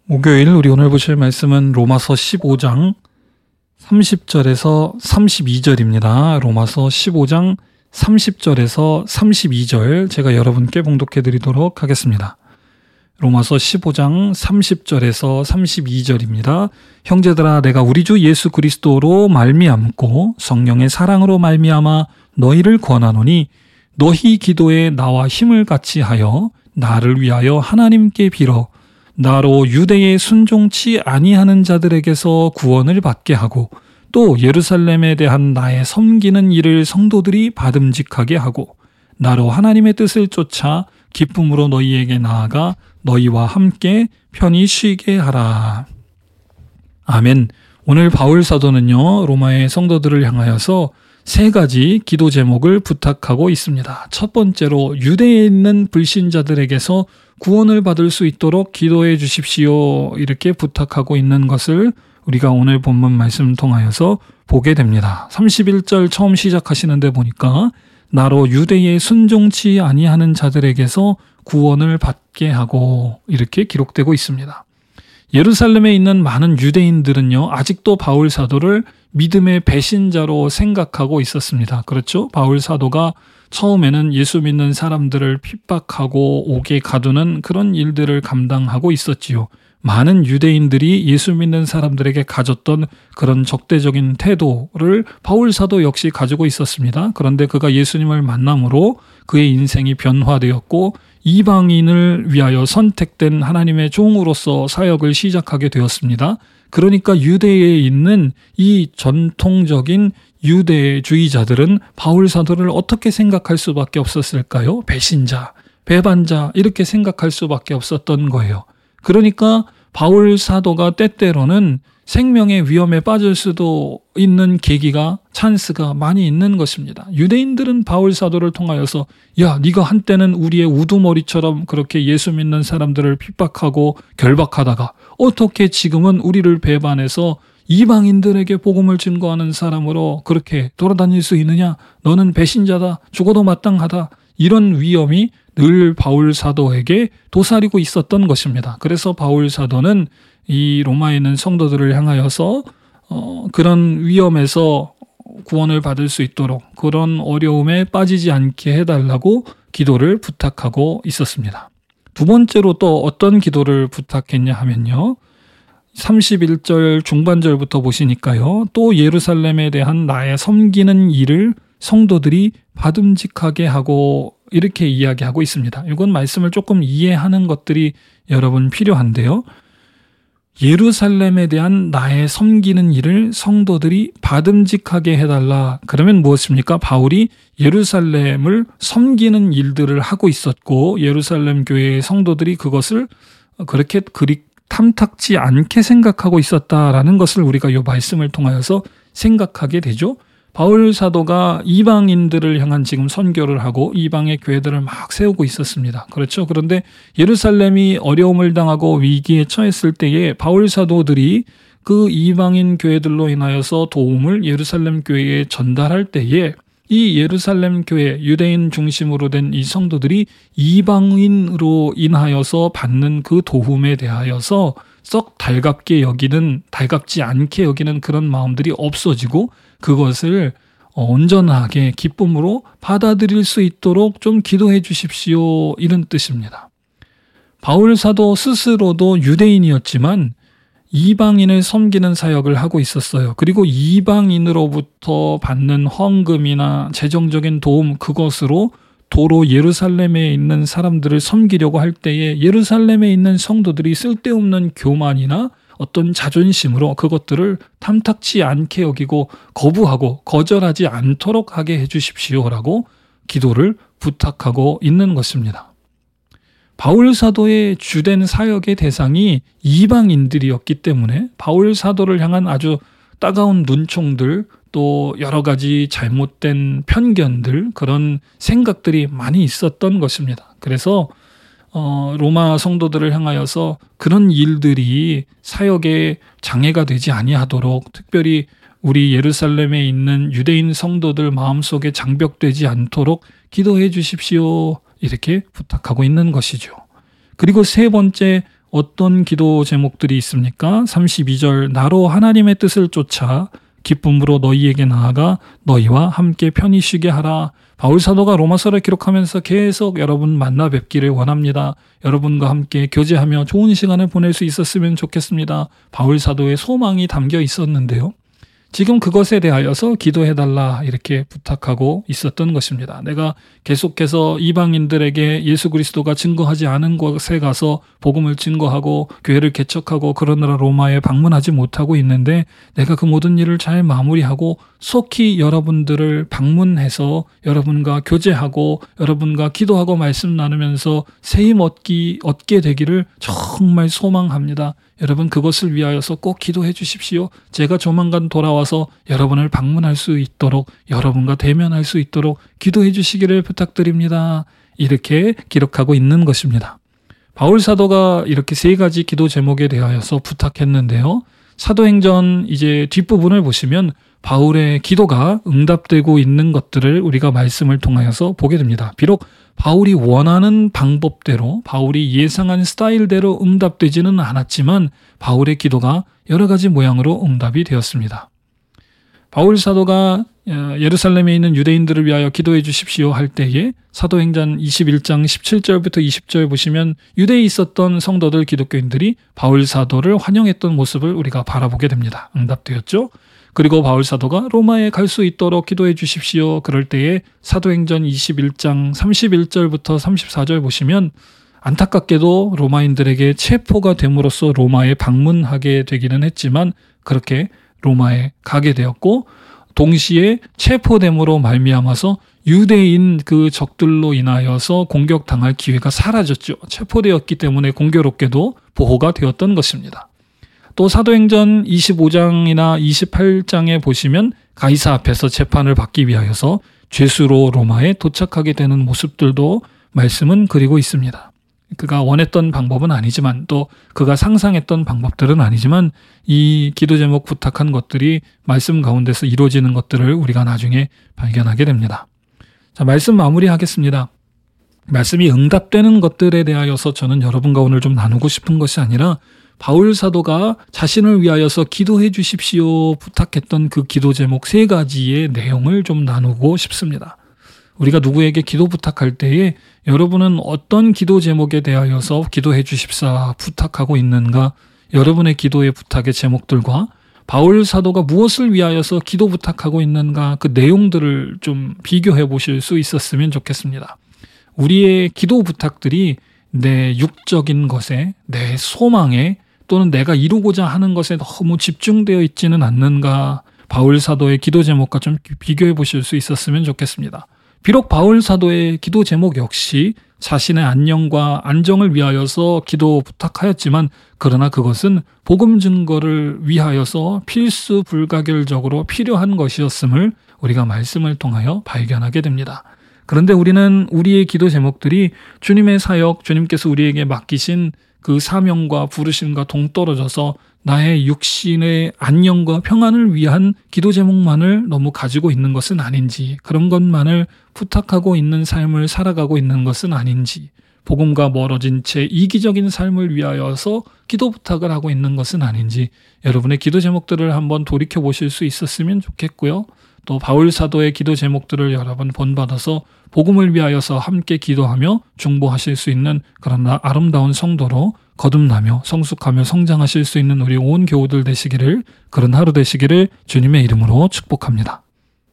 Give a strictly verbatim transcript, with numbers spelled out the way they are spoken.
목요일 우리 오늘 보실 말씀은 로마서 십오 장 삼십 절에서 삼십이 절입니다. 로마서 십오 장 삼십 절에서 삼십이 절 제가 여러분께 봉독해 드리도록 하겠습니다. 로마서 십오 장 삼십 절에서 삼십이 절입니다. 형제들아, 내가 우리 주 예수 그리스도로 말미암고 성령의 사랑으로 말미암아 너희를 권하노니 너희 기도에 나와 힘을 같이 하여 나를 위하여 하나님께 빌어 나로 유대에 순종치 아니하는 자들에게서 구원을 받게 하고 또 예루살렘에 대한 나의 섬기는 일을 성도들이 받음직하게 하고 나로 하나님의 뜻을 쫓아 기쁨으로 너희에게 나아가 너희와 함께 편히 쉬게 하라. 아멘. 오늘 바울 사도는요, 로마의 성도들을 향하여서 세 가지 기도 제목을 부탁하고 있습니다. 첫 번째로 유대에 있는 불신자들에게서 구원을 받을 수 있도록 기도해 주십시오. 이렇게 부탁하고 있는 것을 우리가 오늘 본문 말씀 통하여서 보게 됩니다. 삼십일 절 처음 시작하시는데 보니까 나로 유대에 순종치 아니하는 자들에게서 구원을 받게 하고 이렇게 기록되고 있습니다. 예루살렘에 있는 많은 유대인들은요, 아직도 바울 사도를 믿음의 배신자로 생각하고 있었습니다. 그렇죠? 바울 사도가 처음에는 예수 믿는 사람들을 핍박하고 옥에 가두는 그런 일들을 감당하고 있었지요. 많은 유대인들이 예수 믿는 사람들에게 가졌던 그런 적대적인 태도를 바울 사도 역시 가지고 있었습니다. 그런데 그가 예수님을 만남으로 그의 인생이 변화되었고 이방인을 위하여 선택된 하나님의 종으로서 사역을 시작하게 되었습니다. 그러니까 유대에 있는 이 전통적인 유대주의자들은 바울 사도를 어떻게 생각할 수밖에 없었을까요? 배신자, 배반자 이렇게 생각할 수밖에 없었던 거예요. 그러니까 바울 사도가 때때로는 생명의 위험에 빠질 수도 있는 계기가, 찬스가 많이 있는 것입니다. 유대인들은 바울 사도를 통하여서 야, 네가 한때는 우리의 우두머리처럼 그렇게 예수 믿는 사람들을 핍박하고 결박하다가 어떻게 지금은 우리를 배반해서 이방인들에게 복음을 증거하는 사람으로 그렇게 돌아다닐 수 있느냐? 너는 배신자다. 죽어도 마땅하다. 이런 위험이 늘 바울 사도에게 도사리고 있었던 것입니다. 그래서 바울 사도는 이 로마에 있는 성도들을 향하여서 어, 그런 위험에서 구원을 받을 수 있도록 그런 어려움에 빠지지 않게 해달라고 기도를 부탁하고 있었습니다. 두 번째로 또 어떤 기도를 부탁했냐 하면요. 삼십일 절 중반절부터 보시니까요. 또 예루살렘에 대한 나의 섬기는 일을 성도들이 받음직하게 하고 이렇게 이야기하고 있습니다. 이건 말씀을 조금 이해하는 것들이 여러분 필요한데요. 예루살렘에 대한 나의 섬기는 일을 성도들이 받음직하게 해달라. 그러면 무엇입니까? 바울이 예루살렘을 섬기는 일들을 하고 있었고 예루살렘 교회의 성도들이 그것을 그렇게 그리 탐탁지 않게 생각하고 있었다라는 것을 우리가 이 말씀을 통하여서 생각하게 되죠. 바울 사도가 이방인들을 향한 지금 선교를 하고 이방의 교회들을 막 세우고 있었습니다. 그렇죠. 그런데 예루살렘이 어려움을 당하고 위기에 처했을 때에 바울 사도들이 그 이방인 교회들로 인하여서 도움을 예루살렘 교회에 전달할 때에 이 예루살렘 교회, 유대인 중심으로 된 이 성도들이 이방인으로 인하여서 받는 그 도움에 대하여서 썩 달갑게 여기는, 달갑지 않게 여기는 그런 마음들이 없어지고 그것을 온전하게 기쁨으로 받아들일 수 있도록 좀 기도해 주십시오. 이런 뜻입니다. 바울 사도 스스로도 유대인이었지만 이방인을 섬기는 사역을 하고 있었어요. 그리고 이방인으로부터 받는 헌금이나 재정적인 도움 그것으로 도로 예루살렘에 있는 사람들을 섬기려고 할 때에 예루살렘에 있는 성도들이 쓸데없는 교만이나 어떤 자존심으로 그것들을 탐탁치 않게 여기고 거부하고 거절하지 않도록 하게 해주십시오라고 기도를 부탁하고 있는 것입니다. 바울 사도의 주된 사역의 대상이 이방인들이었기 때문에 바울 사도를 향한 아주 따가운 눈총들 또 여러 가지 잘못된 편견들 그런 생각들이 많이 있었던 것입니다. 그래서 어, 로마 성도들을 향하여서 그런 일들이 사역에 장애가 되지 아니하도록 특별히 우리 예루살렘에 있는 유대인 성도들 마음속에 장벽되지 않도록 기도해 주십시오. 이렇게 부탁하고 있는 것이죠. 그리고 세 번째 어떤 기도 제목들이 있습니까? 삼십이 절 나로 하나님의 뜻을 쫓아 기쁨으로 너희에게 나아가 너희와 함께 편히 쉬게 하라. 바울 사도가 로마서를 기록하면서 계속 여러분 만나 뵙기를 원합니다. 여러분과 함께 교제하며 좋은 시간을 보낼 수 있었으면 좋겠습니다. 바울 사도의 소망이 담겨 있었는데요. 지금 그것에 대하여서 기도해달라 이렇게 부탁하고 있었던 것입니다. 내가 계속해서 이방인들에게 예수 그리스도가 증거하지 않은 곳에 가서 복음을 증거하고 교회를 개척하고 그러느라 로마에 방문하지 못하고 있는데 내가 그 모든 일을 잘 마무리하고 속히 여러분들을 방문해서 여러분과 교제하고 여러분과 기도하고 말씀 나누면서 세임 얻기, 얻게 되기를 정말 소망합니다. 여러분 그것을 위하여서 꼭 기도해 주십시오. 제가 조만간 돌아와서 여러분을 방문할 수 있도록 여러분과 대면할 수 있도록 기도해 주시기를 부탁드립니다. 이렇게 기록하고 있는 것입니다. 바울 사도가 이렇게 세 가지 기도 제목에 대하여서 부탁했는데요. 사도행전 이제 뒷부분을 보시면 바울의 기도가 응답되고 있는 것들을 우리가 말씀을 통하여서 보게 됩니다. 비록 바울이 원하는 방법대로 바울이 예상한 스타일대로 응답되지는 않았지만 바울의 기도가 여러 가지 모양으로 응답이 되었습니다. 바울 사도가 예루살렘에 있는 유대인들을 위하여 기도해 주십시오 할 때에 사도행전 이십일 장 십칠 절부터 이십 절 보시면 유대에 있었던 성도들 기독교인들이 바울 사도를 환영했던 모습을 우리가 바라보게 됩니다. 응답되었죠. 그리고 바울 사도가 로마에 갈 수 있도록 기도해 주십시오. 그럴 때에 사도행전 이십일 장 삼십일 절부터 삼십사 절 보시면 안타깝게도 로마인들에게 체포가 됨으로써 로마에 방문하게 되기는 했지만 그렇게 로마에 가게 되었고 동시에 체포됨으로 말미암아서 유대인 그 적들로 인하여서 공격당할 기회가 사라졌죠. 체포되었기 때문에 공교롭게도 보호가 되었던 것입니다. 또 사도행전 이십오 장이나 이십팔 장에 보시면 가이사 앞에서 재판을 받기 위하여서 죄수로 로마에 도착하게 되는 모습들도 말씀은 그리고 있습니다. 그가 원했던 방법은 아니지만 또 그가 상상했던 방법들은 아니지만 이 기도 제목 부탁한 것들이 말씀 가운데서 이루어지는 것들을 우리가 나중에 발견하게 됩니다. 자, 말씀 마무리하겠습니다. 말씀이 응답되는 것들에 대하여서 저는 여러분과 오늘 좀 나누고 싶은 것이 아니라 바울 사도가 자신을 위하여서 기도해 주십시오 부탁했던 그 기도 제목 세 가지의 내용을 좀 나누고 싶습니다. 우리가 누구에게 기도 부탁할 때에 여러분은 어떤 기도 제목에 대하여서 기도해 주십사 부탁하고 있는가? 여러분의 기도의 부탁의 제목들과 바울 사도가 무엇을 위하여서 기도 부탁하고 있는가? 그 내용들을 좀 비교해 보실 수 있었으면 좋겠습니다. 우리의 기도 부탁들이 내 육적인 것에, 내 소망에 또는 내가 이루고자 하는 것에 너무 집중되어 있지는 않는가? 바울 사도의 기도 제목과 좀 비교해 보실 수 있었으면 좋겠습니다. 비록 바울 사도의 기도 제목 역시 자신의 안녕과 안정을 위하여서 기도 부탁하였지만 그러나 그것은 복음 증거를 위하여서 필수 불가결적으로 필요한 것이었음을 우리가 말씀을 통하여 발견하게 됩니다. 그런데 우리는 우리의 기도 제목들이 주님의 사역, 주님께서 우리에게 맡기신 그 사명과 부르심과 동떨어져서 나의 육신의 안녕과 평안을 위한 기도 제목만을 너무 가지고 있는 것은 아닌지, 그런 것만을 부탁하고 있는 삶을 살아가고 있는 것은 아닌지, 복음과 멀어진 채 이기적인 삶을 위하여서 기도 부탁을 하고 있는 것은 아닌지 여러분의 기도 제목들을 한번 돌이켜 보실 수 있었으면 좋겠고요. 또 바울 사도의 기도 제목들을 여러분 본받아서 복음을 위하여서 함께 기도하며 중보하실 수 있는 그런 아름다운 성도로 거듭나며 성숙하며 성장하실 수 있는 우리 온 교우들 되시기를, 그런 하루 되시기를 주님의 이름으로 축복합니다.